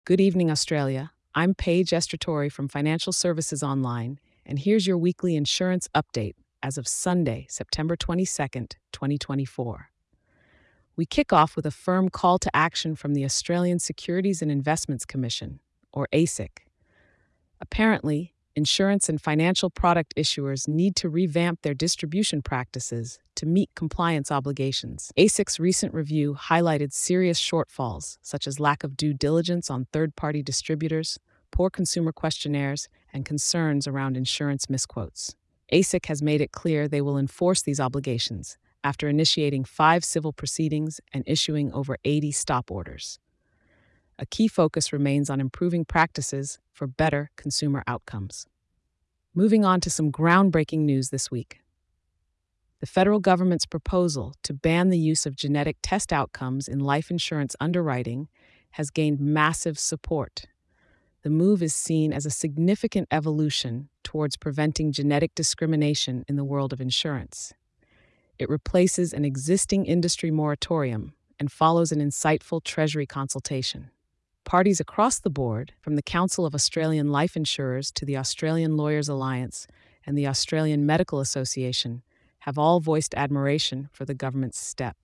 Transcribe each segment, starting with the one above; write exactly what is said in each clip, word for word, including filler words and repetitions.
Good evening, Australia. I'm Paige Estratori from Financial Services Online, and here's your weekly insurance update as of Sunday, September twenty-second, twenty twenty-four. We kick off with a firm call to action from the Australian Securities and Investments Commission, or A S I C. Apparently, insurance and financial product issuers need to revamp their distribution practices to meet compliance obligations. A S I C's recent review highlighted serious shortfalls, such as lack of due diligence on third party distributors, poor consumer questionnaires, and concerns around insurance misquotes. A S I C has made it clear they will enforce these obligations after initiating five civil proceedings and issuing over eighty stop orders. A key focus remains on improving practices for better consumer outcomes. Moving on to some groundbreaking news this week. The federal government's proposal to ban the use of genetic test outcomes in life insurance underwriting has gained massive support. The move is seen as a significant evolution towards preventing genetic discrimination in the world of insurance. It replaces an existing industry moratorium and follows an insightful Treasury consultation. Parties across the board, from the Council of Australian Life Insurers to the Australian Lawyers Alliance and the Australian Medical Association, have all voiced admiration for the government's step.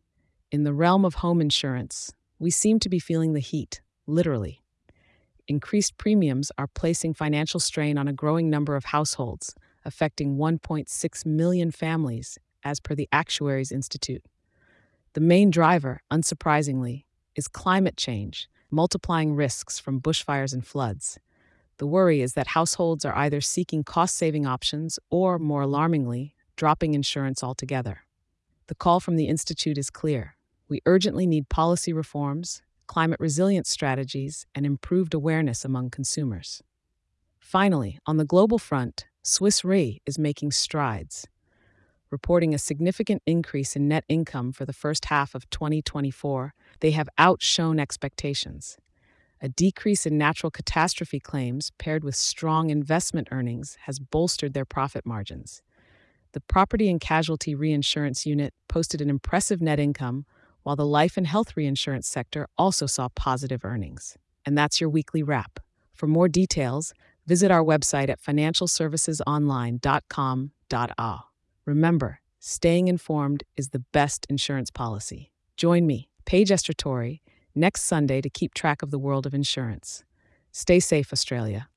In the realm of home insurance, we seem to be feeling the heat, literally. Increased premiums are placing financial strain on a growing number of households, affecting one point six million families, as per the Actuaries Institute. The main driver, unsurprisingly, is climate change, multiplying risks from bushfires and floods. The worry is that households are either seeking cost-saving options or, more alarmingly, dropping insurance altogether. The call from the Institute is clear. We urgently need policy reforms, climate resilience strategies, and improved awareness among consumers. Finally, on the global front, Swiss Re is making strides, reporting a significant increase in net income for the first half of twenty twenty-four. They have outshone expectations. A decrease in natural catastrophe claims paired with strong investment earnings has bolstered their profit margins. The property and casualty reinsurance unit posted an impressive net income, while the life and health reinsurance sector also saw positive earnings. And that's your weekly wrap. For more details, visit our website at financial services online dot com dot a u. Remember, staying informed is the best insurance policy. Join me, Paige Estratori, next Sunday to keep track of the world of insurance. Stay safe, Australia.